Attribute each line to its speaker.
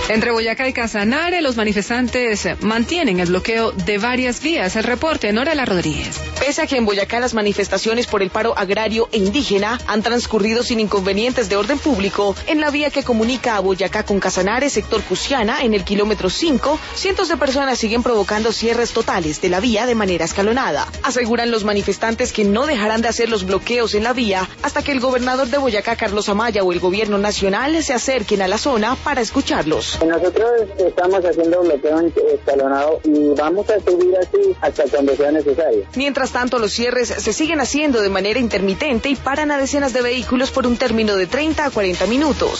Speaker 1: Entre Boyacá y Casanare, los manifestantes mantienen el bloqueo de varias vías. El reporte, Norela Rodríguez.
Speaker 2: Pese a que en Boyacá las manifestaciones por el paro agrario e indígena han transcurrido sin inconvenientes de orden público, en la vía que comunica a Boyacá con Casanare, sector Cusiana, en el kilómetro 5, cientos de personas siguen provocando cierres totales de la vía de manera escalonada. Aseguran los manifestantes que no dejarán de hacer los bloqueos en la vía hasta que el gobernador de Boyacá, Carlos Amaya, o el gobierno nacional se acerquen a la zona para escucharlos.
Speaker 3: Nosotros estamos haciendo bloqueo escalonado y vamos a subir así hasta cuando sea necesario.
Speaker 2: Mientras tanto, los cierres se siguen haciendo de manera intermitente y paran a decenas de vehículos por un término de 30 a 40 minutos.